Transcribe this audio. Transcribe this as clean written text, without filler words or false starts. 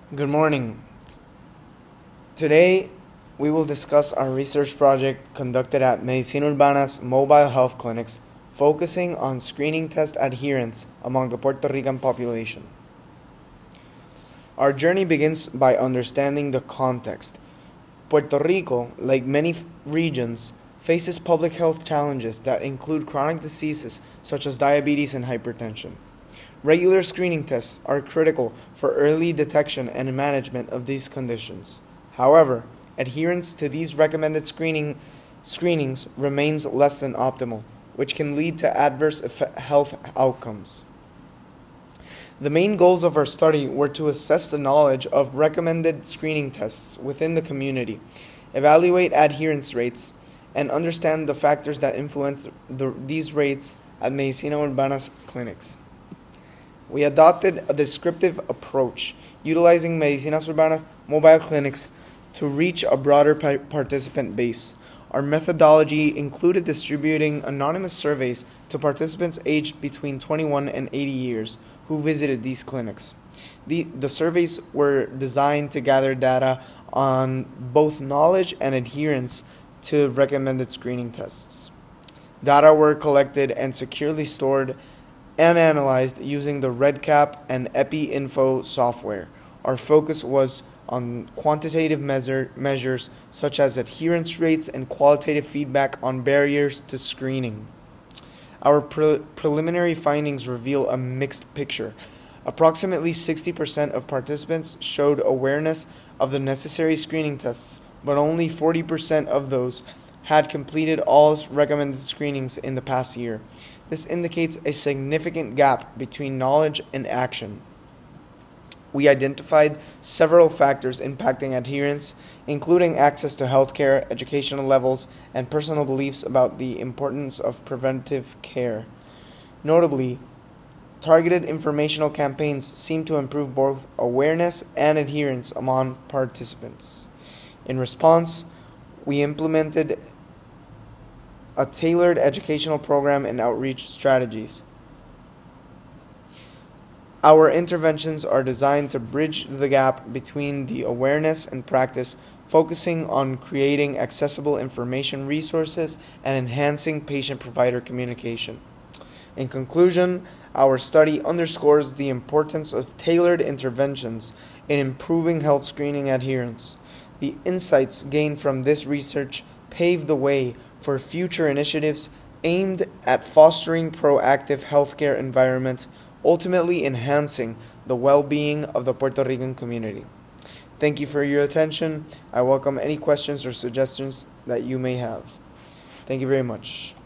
Good morning. Today, we will discuss our research project conducted at Medicina Urbana's mobile health clinics, focusing on screening test adherence among the Puerto Rican population. Our journey begins by understanding the context. Puerto Rico, like many regions, faces public health challenges that include chronic diseases such as diabetes and hypertension. Regular screening tests are critical for early detection and management of these conditions. However, adherence to these recommended screenings remains less than optimal, which can lead to adverse health outcomes. The main goals of our study were to assess the knowledge of recommended screening tests within the community, evaluate adherence rates, and understand the factors that influence these rates at Medicina Urbana's clinics. We adopted a descriptive approach, utilizing Medicina Urbana's mobile clinics to reach a broader participant base. Our methodology included distributing anonymous surveys to participants aged between 21 and 80 years who visited these clinics. The surveys were designed to gather data on both knowledge and adherence to recommended screening tests. Data were collected and securely stored and analyzed using the REDCap and EpiInfo software. Our focus was on quantitative measures such as adherence rates and qualitative feedback on barriers to screening. Our preliminary findings reveal a mixed picture. Approximately 60% of participants showed awareness of the necessary screening tests, but only 40% of those had completed all recommended screenings in the past year. This indicates a significant gap between knowledge and action. We identified several factors impacting adherence, including access to healthcare, educational levels, and personal beliefs about the importance of preventive care. Notably, targeted informational campaigns seem to improve both awareness and adherence among participants. In response, we implemented a tailored educational program and outreach strategies. Our interventions are designed to bridge the gap between the awareness and practice, focusing on creating accessible information resources and enhancing patient-provider communication. In conclusion, our study underscores the importance of tailored interventions in improving health screening adherence. The insights gained from this research pave the way for future initiatives aimed at fostering proactive healthcare environment, ultimately enhancing the well-being of the Puerto Rican community. Thank you for your attention. I welcome any questions or suggestions that you may have. Thank you very much.